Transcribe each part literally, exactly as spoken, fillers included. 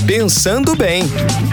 Pensando Bem.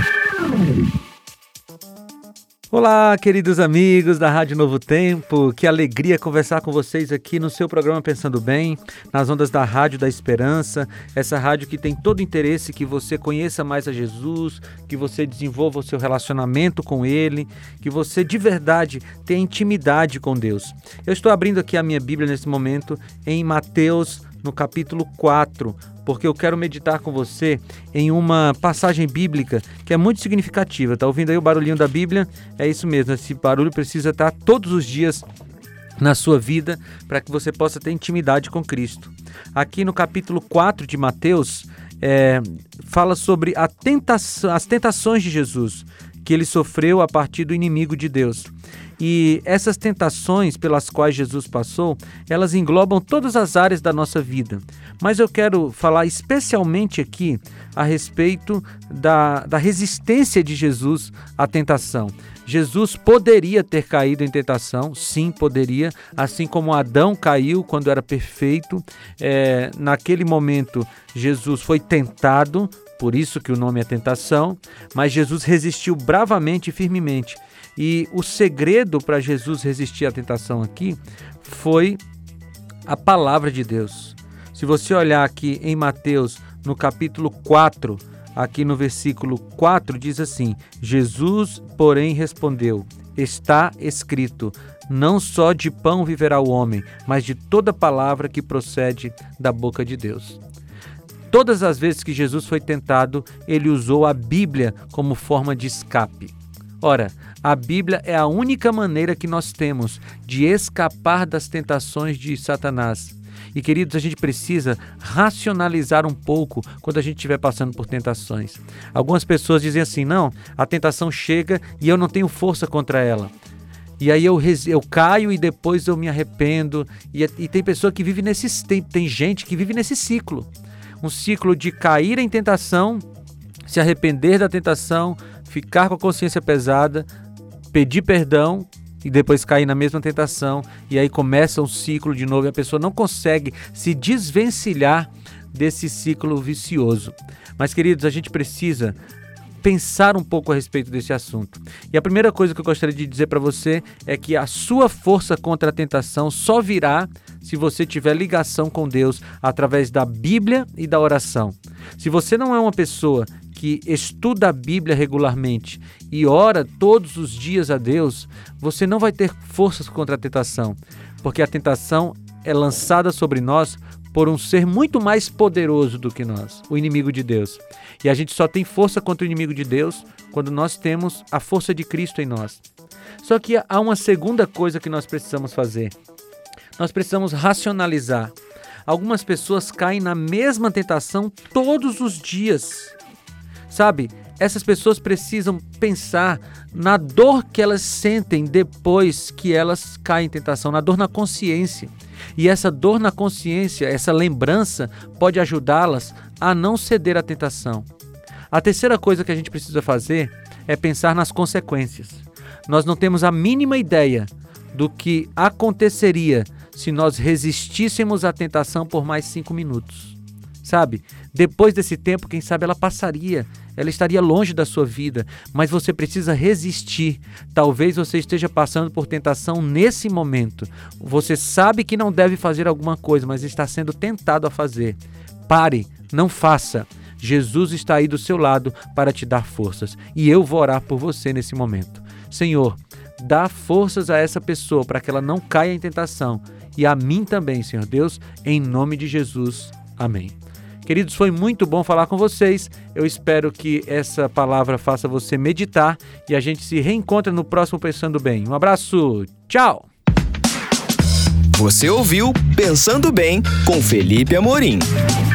Olá, queridos amigos da Rádio Novo Tempo, que alegria conversar com vocês aqui no seu programa Pensando Bem, nas ondas da Rádio da Esperança, essa rádio que tem todo o interesse que você conheça mais a Jesus, que você desenvolva o seu relacionamento com Ele, que você de verdade tenha intimidade com Deus. Eu estou abrindo aqui a minha Bíblia nesse momento em Mateus, no capítulo quatro, porque eu quero meditar com você em uma passagem bíblica que é muito significativa. Tá ouvindo aí o barulhinho da Bíblia? É isso mesmo, esse barulho precisa estar todos os dias na sua vida para que você possa ter intimidade com Cristo. Aqui no capítulo quatro de Mateus, é, fala sobre a tentação, as tentações de Jesus, que ele sofreu a partir do inimigo de Deus. E essas tentações pelas quais Jesus passou, elas englobam todas as áreas da nossa vida. Mas eu quero falar especialmente aqui a respeito da, da resistência de Jesus à tentação. Jesus poderia ter caído em tentação, sim, poderia, assim como Adão caiu quando era perfeito. É, naquele momento, Jesus foi tentado, por isso que o nome é tentação, mas Jesus resistiu bravamente e firmemente. E o segredo para Jesus resistir à tentação aqui foi a palavra de Deus. Se você olhar aqui em Mateus, no capítulo quatro, aqui no versículo quatro, diz assim: Jesus, porém, respondeu: está escrito, não só de pão viverá o homem, mas de toda palavra que procede da boca de Deus. Todas as vezes que Jesus foi tentado, ele usou a Bíblia como forma de escape. Ora, a Bíblia é a única maneira que nós temos de escapar das tentações de Satanás. E, queridos, a gente precisa racionalizar um pouco quando a gente estiver passando por tentações. Algumas pessoas dizem assim: não, a tentação chega e eu não tenho força contra ela. E aí eu, eu caio e depois eu me arrependo. E, e tem pessoa que vive nesse tem, tem gente que vive nesse ciclo. Um ciclo de cair em tentação, se arrepender da tentação, ficar com a consciência pesada, pedir perdão e depois cair na mesma tentação, e aí começa um ciclo de novo e a pessoa não consegue se desvencilhar desse ciclo vicioso. Mas, queridos, a gente precisa pensar um pouco a respeito desse assunto. E a primeira coisa que eu gostaria de dizer para você é que a sua força contra a tentação só virá se você tiver ligação com Deus através da Bíblia e da oração. Se você não é uma pessoa que estuda a Bíblia regularmente e ora todos os dias a Deus, você não vai ter forças contra a tentação, porque a tentação é lançada sobre nós por um ser muito mais poderoso do que nós, o inimigo de Deus. E a gente só tem força contra o inimigo de Deus quando nós temos a força de Cristo em nós. Só que há uma segunda coisa que nós precisamos fazer. Nós precisamos racionalizar. Algumas pessoas caem na mesma tentação todos os dias. Sabe, essas pessoas precisam pensar na dor que elas sentem depois que elas caem em tentação, na dor na consciência. E essa dor na consciência, essa lembrança, pode ajudá-las a não ceder à tentação. A terceira coisa que a gente precisa fazer é pensar nas consequências. Nós não temos a mínima ideia do que aconteceria se nós resistíssemos à tentação por mais cinco minutos. Sabe, depois desse tempo, quem sabe ela passaria, ela estaria longe da sua vida, mas você precisa resistir. Talvez você esteja passando por tentação nesse momento. Você sabe que não deve fazer alguma coisa, mas está sendo tentado a fazer. Pare, não faça. Jesus está aí do seu lado para te dar forças. E eu vou orar por você nesse momento. Senhor, dá forças a essa pessoa para que ela não caia em tentação. E a mim também, Senhor Deus, em nome de Jesus. Amém. Queridos, foi muito bom falar com vocês. Eu espero que essa palavra faça você meditar e a gente se reencontra no próximo Pensando Bem. Um abraço, tchau! Você ouviu Pensando Bem com Felipe Amorim.